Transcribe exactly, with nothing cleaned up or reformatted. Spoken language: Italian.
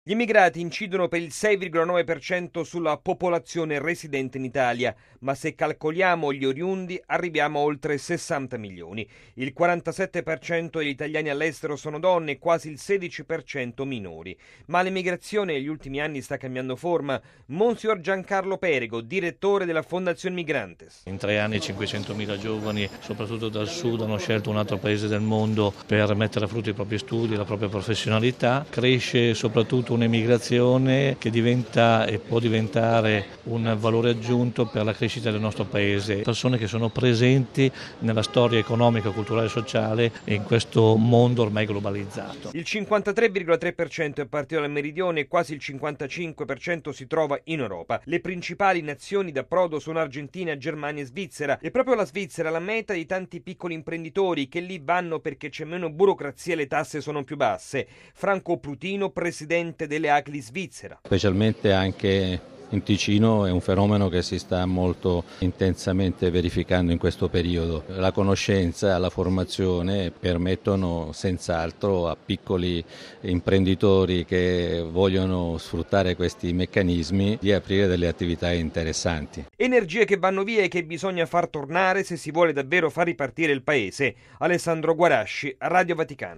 Gli immigrati incidono per il sei virgola nove per cento sulla popolazione residente in Italia, ma se calcoliamo gli oriundi arriviamo a oltre sessanta milioni. Il quarantasette per cento degli italiani all'estero sono donne e quasi il sedici per cento minori. Ma l'immigrazione negli ultimi anni sta cambiando forma. Monsignor Giancarlo Perego, direttore della Fondazione Migrantes. In tre anni cinquecentomila giovani, soprattutto dal sud, hanno scelto un altro paese del mondo per mettere a frutto i propri studi, la propria professionalità. Cresce soprattutto un'emigrazione che diventa e può diventare un valore aggiunto per la crescita del nostro paese. Persone che sono presenti nella storia economica, culturale e sociale e in questo mondo ormai globalizzato. Il cinquantatré virgola tre per cento è partito dal meridione e quasi il cinquantacinque per cento si trova in Europa. Le principali nazioni d'approdo sono Argentina, Germania e Svizzera. E proprio la Svizzera è la meta di tanti piccoli imprenditori che lì vanno perché c'è meno burocrazia e le tasse sono più basse. Franco Prutino, presidente delle A C L I Svizzera. Specialmente anche in Ticino è un fenomeno che si sta molto intensamente verificando in questo periodo. La conoscenza e la formazione permettono senz'altro a piccoli imprenditori che vogliono sfruttare questi meccanismi di aprire delle attività interessanti. Energie che vanno via e che bisogna far tornare se si vuole davvero far ripartire il paese. Alessandro Guarasci, Radio Vaticano.